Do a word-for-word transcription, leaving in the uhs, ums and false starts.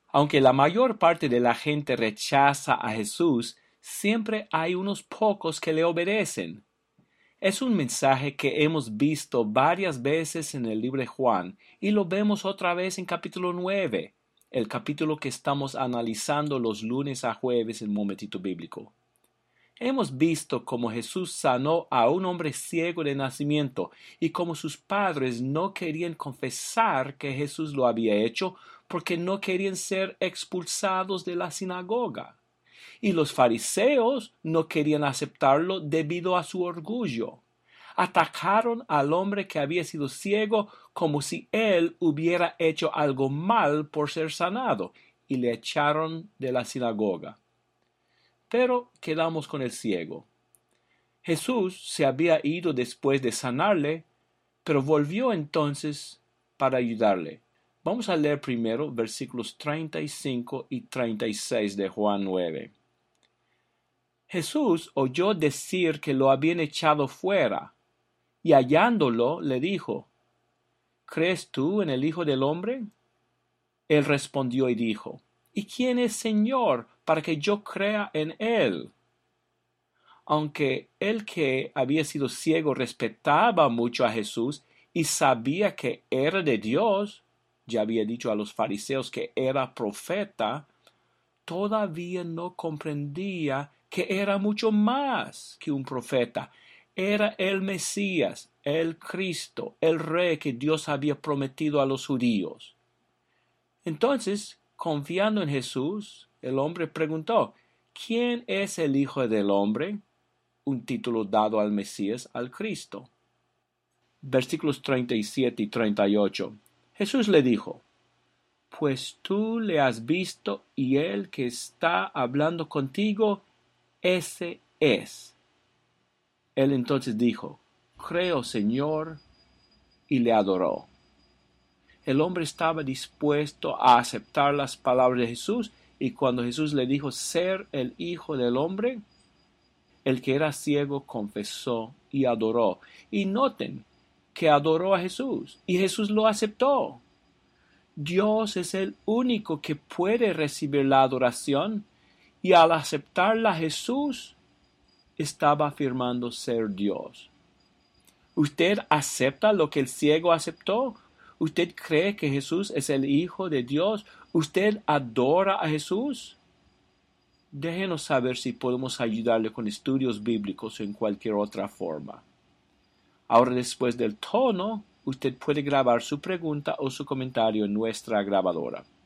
Aunque la mayor parte de la gente rechaza a Jesús, siempre hay unos pocos que le obedecen. Es un mensaje que hemos visto varias veces en el libro de Juan y lo vemos otra vez en capítulo nueve, el capítulo que estamos analizando los lunes a jueves en Momentito Bíblico. Hemos visto cómo Jesús sanó a un hombre ciego de nacimiento y cómo sus padres no querían confesar que Jesús lo había hecho porque no querían ser expulsados de la sinagoga. Y los fariseos no querían aceptarlo debido a su orgullo. Atacaron al hombre que había sido ciego como si él hubiera hecho algo mal por ser sanado y le echaron de la sinagoga. Pero quedamos con el ciego. Jesús se había ido después de sanarle, pero volvió entonces para ayudarle. Vamos a leer primero versículos treinta y cinco y treinta y seis de Juan nueve. Jesús oyó decir que lo habían echado fuera, y hallándolo le dijo, ¿crees tú en el Hijo del Hombre? Él respondió y dijo, ¿y quién es Señor para que yo crea en él? Aunque el que había sido ciego respetaba mucho a Jesús y sabía que era de Dios, ya había dicho a los fariseos que era profeta, todavía no comprendía que era mucho más que un profeta. Era el Mesías, el Cristo, el Rey que Dios había prometido a los judíos. Entonces, confiando en Jesús, el hombre preguntó, ¿quién es el Hijo del Hombre? Un título dado al Mesías, al Cristo. Versículos treinta y siete y treinta y ocho. Jesús le dijo, pues tú le has visto y el que está hablando contigo, ese es. Él entonces dijo, creo, Señor, y le adoró. El hombre estaba dispuesto a aceptar las palabras de Jesús y cuando Jesús le dijo ser el Hijo del Hombre, el que era ciego confesó y adoró. Y noten que adoró a Jesús y Jesús lo aceptó. Dios es el único que puede recibir la adoración y al aceptarla Jesús estaba afirmando ser Dios. ¿Usted acepta lo que el ciego aceptó? ¿Usted cree que Jesús es el Hijo de Dios? ¿Usted adora a Jesús? Déjenos saber si podemos ayudarle con estudios bíblicos o en cualquier otra forma. Ahora, después del tono, usted puede grabar su pregunta o su comentario en nuestra grabadora.